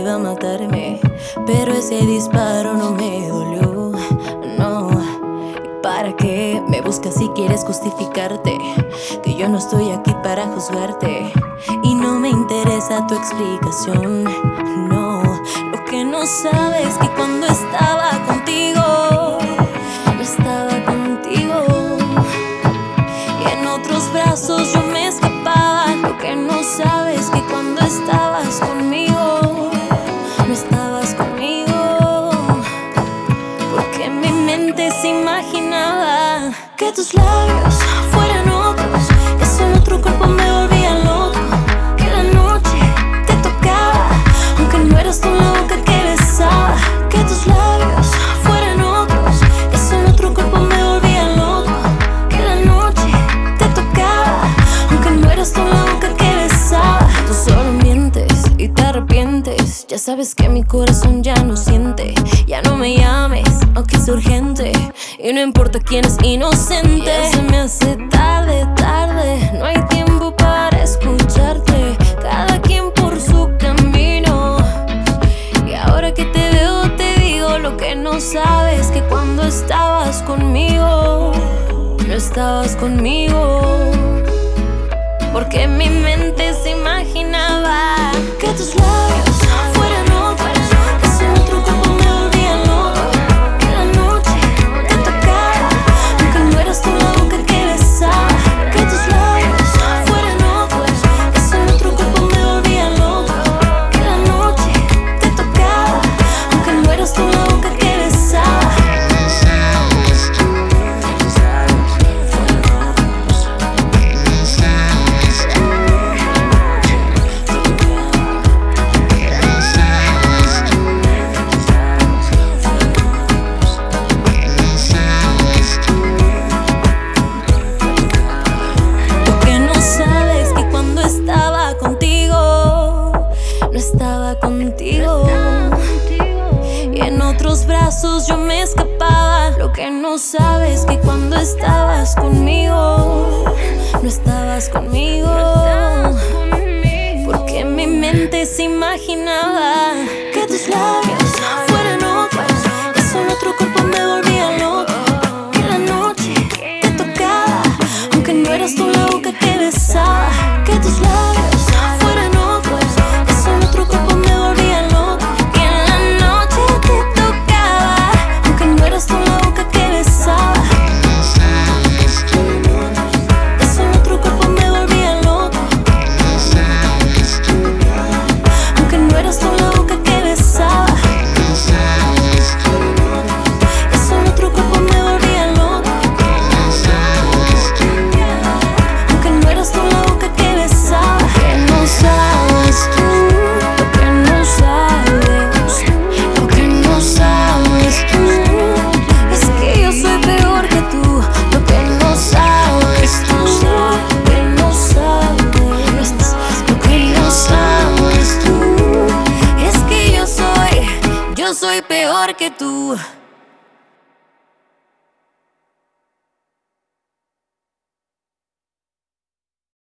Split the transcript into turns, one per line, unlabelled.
iba a matarme, pero ese disparo no me dolió, no. ¿Para qué me buscas si quieres justificarte? Que yo no estoy aquí para juzgarte y no me interesa tu explicación, no. Lo que no sabes es que cuando estaba contigo, no estaba contigo, y en otros brazos yo me escapaba. Lo que no sabes es que cuando estabas conmigo, no estabas conmigo, porque mi mente se imaginaba que tus labios fueran otros, que solo otro cuerpo me volvía loco, que la noche te tocaba, aunque no eras tú la boca que besaba. Que tus labios fueran otros, que solo otro cuerpo me volvía loco, que la noche te tocaba, aunque no eras tú la boca que besaba. Tú solo mientes y te arrepientes, ya sabes que mi corazón ya no siente. Ya no me llames, aunque es urgente, y no importa quién es inocente. Ya se me hace tarde, tarde, no hay tiempo para escucharte, cada quien por su camino. Y ahora que te veo te digo lo que no sabes, que cuando estabas conmigo, no estabas conmigo, porque mi mente se imaginaba que tus labios fueran otros, que solo otro cuerpo me volvía loco, que la noche te tocaba, aunque no eras tú la boca que besaba. Que tus labios fueran otros, que solo otro cuerpo me volvía loco, que la noche te tocaba, aunque no eras tú la boca que besaba. Contigo, y en otros brazos yo me escapaba. Lo que no sabes que cuando estabas conmigo, no estabas conmigo, porque mi mente se imaginaba que tus labios fueran otros, que solo otro cuerpo me volvía loco, que la noche te tocaba, aunque no eras tú la boca que besaba. Que tus labios fueran otros, que solo otro cuerpo me volvía loco, que en la noche te tocaba, aunque no eras tú la boca que besaba. Que solo otro cuerpo me volvía loco, aunque no eras tú la boca que besaba. Que solo otro cuerpo me volvía loco, aunque no eras tú la boca que besaba. Que no sabes tú, lo que no sabes, lo que no sabes tú, es que yo soy peor que tú. Lo que no sabes tú, lo que no sabes, lo que no sabes tú, es que yo soy peor que tú.